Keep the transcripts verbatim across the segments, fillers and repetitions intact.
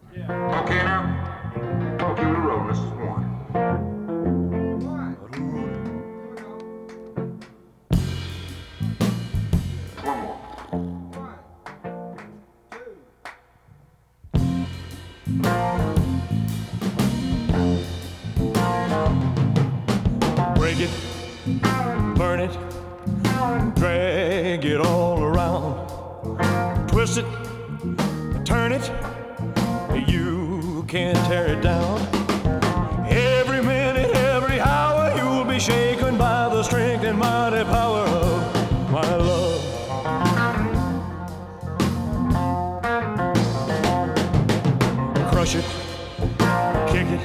Okay now? Okay, we're rolling. This is one. One more. Break it, burn it, drag it all around. Twist it, turn it, you can't tear it down. Every minute, every hour, you'll be shaken by the strength and mighty power of my love. Crush it, kick it,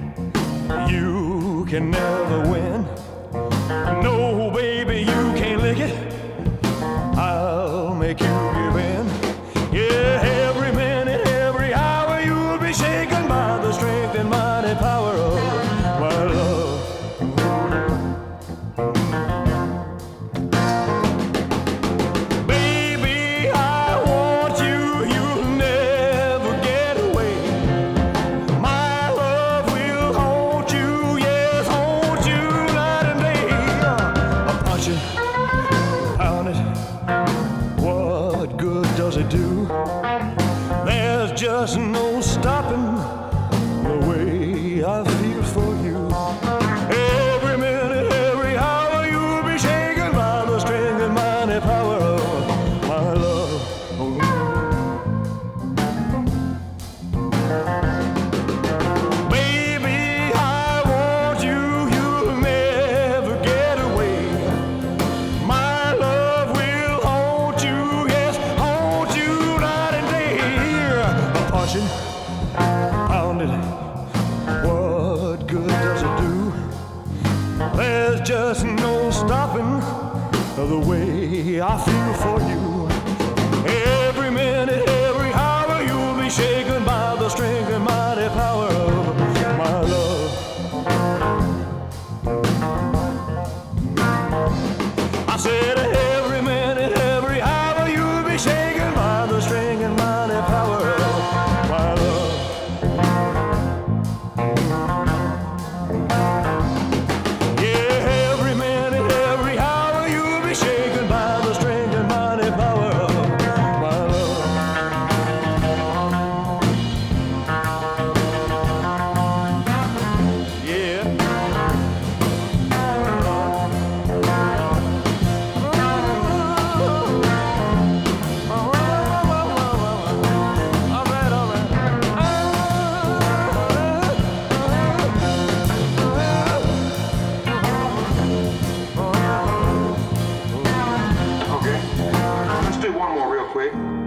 you can never win. No, baby, you can't lick it. I'll make you give in. Yeah, every minute, every hour, you'll be shaken by the strength and mighty power of my love. Baby, I want you, you'll never get away. My love will haunt you, yes, haunt you night and day. I'm punching, pounding, what good does it do? There's just no stopping the way I feel for you. Every minute, every hour, you'll be shaken by the strength and mighty power of my love. Baby, I want you, you'll never get away. My love will haunt you, yes, haunt you night and day. I'm punching, pounding, what good does it do? There's just no stopping the way I feel for you. Every minute, every hour, you'll be shaken by the strength and mighty power of my love. I said every minute, every hour, you'll be shaken by the strength and mighty power of my love. Yeah, every minute, every hour, you'll be shaken by the strength and mighty power of my love. Yeah. All right, all right. Okay. Let's do one more real quick.